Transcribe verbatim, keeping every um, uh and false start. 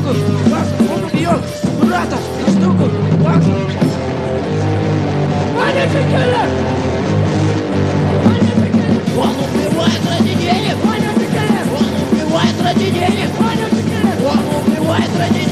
штуку! Макс, он убьет! Брата! На штуку! Макс! Ваня Чекеля! Ваня Чекеля! Он убивает ради денег! Ваня Чекеля! Он убивает ради денег! Ваня Чекеля! Он убивает ради денег!